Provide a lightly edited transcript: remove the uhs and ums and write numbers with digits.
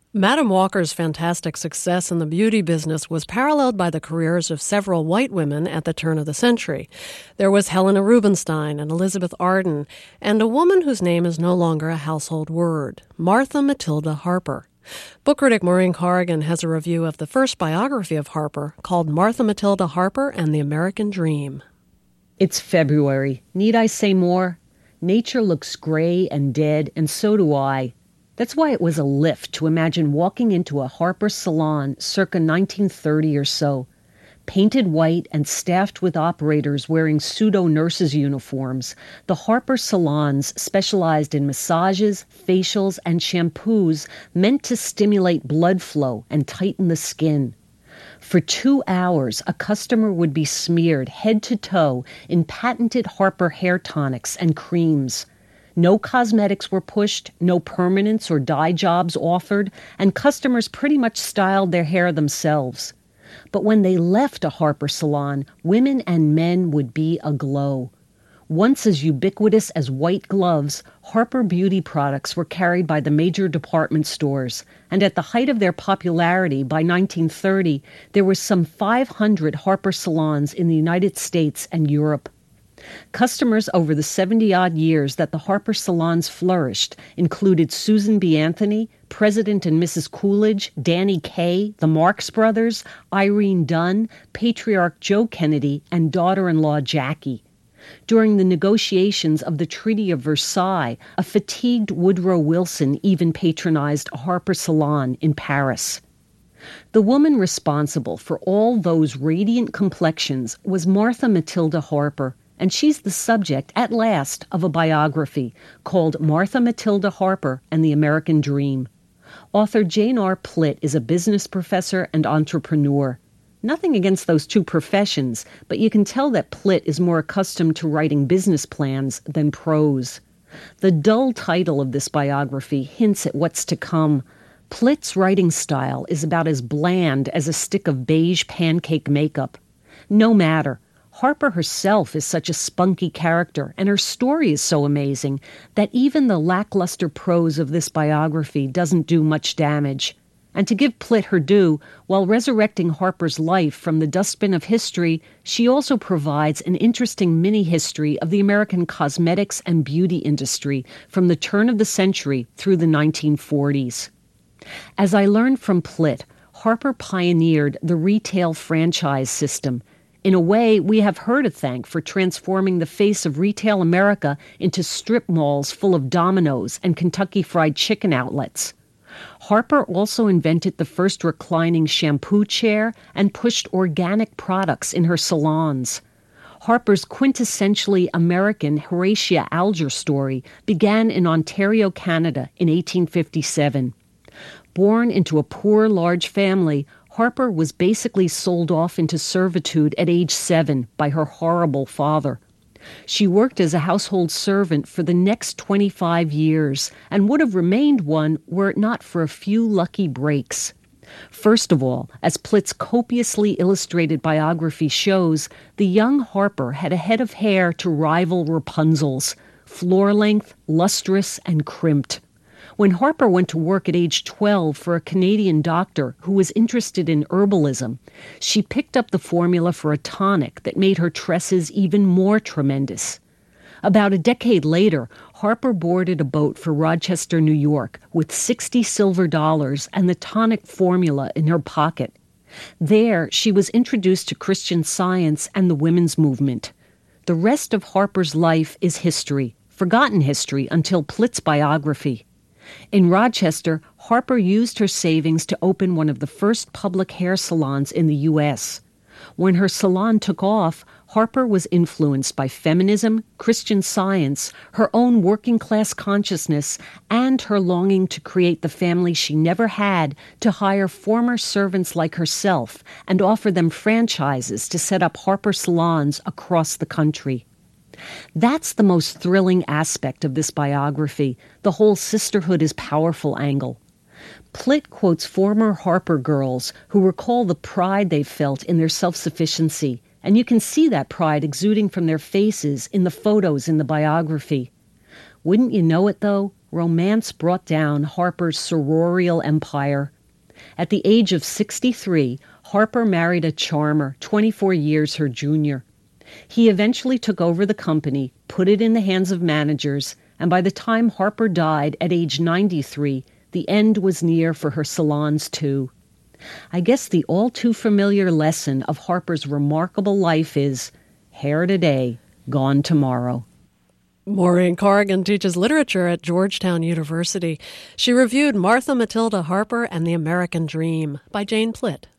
Madam Walker's fantastic success in the beauty business was paralleled by the careers of several white women at the turn of the century. There was Helena Rubinstein and Elizabeth Arden, and a woman whose name is no longer a household word, Martha Matilda Harper. Book critic Maureen Corrigan has a review of the first biography of Harper called Martha Matilda Harper and the American Dream. It's February. Need I say more? Nature looks gray and dead, and so do I. That's why it was a lift to imagine walking into a Harper salon circa 1930 or so, painted white and staffed with operators wearing pseudo-nurses' uniforms. The Harper salons specialized in massages, facials, and shampoos meant to stimulate blood flow and tighten the skin. For 2 hours, a customer would be smeared head to toe in patented Harper hair tonics and creams. No cosmetics were pushed, no permanents or dye jobs offered, and customers pretty much styled their hair themselves. But when they left a Harper salon, women and men would be aglow. Once as ubiquitous as white gloves, Harper beauty products were carried by the major department stores, and at the height of their popularity by 1930, there were some 500 Harper salons in the United States and Europe. Customers over the 70-odd years that the Harper salons flourished included Susan B. Anthony, President and Mrs. Coolidge, Danny Kaye, the Marx Brothers, Irene Dunne, Patriarch Joe Kennedy, and daughter-in-law Jackie. During the negotiations of the Treaty of Versailles, a fatigued Woodrow Wilson even patronized a Harper salon in Paris. The woman responsible for all those radiant complexions was Martha Matilda Harper, and she's the subject, at last, of a biography called Martha Matilda Harper and the American Dream. Author Jane R. Plitt is a business professor and entrepreneur. Nothing against those two professions, but you can tell that Plitt is more accustomed to writing business plans than prose. The dull title of this biography hints at what's to come. Plitt's writing style is about as bland as a stick of beige pancake makeup. No matter. Harper herself is such a spunky character, and her story is so amazing that even the lackluster prose of this biography doesn't do much damage. And to give Plitt her due, while resurrecting Harper's life from the dustbin of history, she also provides an interesting mini-history of the American cosmetics and beauty industry from the turn of the century through the 1940s. As I learned from Plitt, Harper pioneered the retail franchise system. In a way, we have her to thank for transforming the face of retail America into strip malls full of Domino's and Kentucky Fried Chicken outlets. Harper also invented the first reclining shampoo chair and pushed organic products in her salons. Harper's quintessentially American Horatia Alger story began in Ontario, Canada in 1857. Born into a poor, large family, Harper was basically sold off into servitude at age 7 by her horrible father. She worked as a household servant for the next 25 years and would have remained one were it not for a few lucky breaks. First of all, as Plitt's copiously illustrated biography shows, the young Harper had a head of hair to rival Rapunzel's, floor-length, lustrous, and crimped. When Harper went to work at age 12 for a Canadian doctor who was interested in herbalism, she picked up the formula for a tonic that made her tresses even more tremendous. About a decade later, Harper boarded a boat for Rochester, New York, with $60 silver and the tonic formula in her pocket. There, she was introduced to Christian Science and the women's movement. The rest of Harper's life is history, forgotten history until Plitt's biography. In Rochester, Harper used her savings to open one of the first public hair salons in the U.S. When her salon took off, Harper was influenced by feminism, Christian Science, her own working-class consciousness, and her longing to create the family she never had, to hire former servants like herself and offer them franchises to set up Harper salons across the country. That's the most thrilling aspect of this biography, the whole sisterhood is powerful angle. Plitt quotes former Harper girls who recall the pride they felt in their self-sufficiency, and you can see that pride exuding from their faces in the photos in the biography. Wouldn't you know it, though? Romance brought down Harper's sororial empire. At the age of 63, Harper married a charmer, 24 years her junior. He eventually took over the company, put it in the hands of managers, and by the time Harper died at age 93, the end was near for her salons too. I guess the all-too-familiar lesson of Harper's remarkable life is, hair today, gone tomorrow. Maureen Corrigan teaches literature at Georgetown University. She reviewed Martha Matilda Harper and the American Dream by Jane Plitt.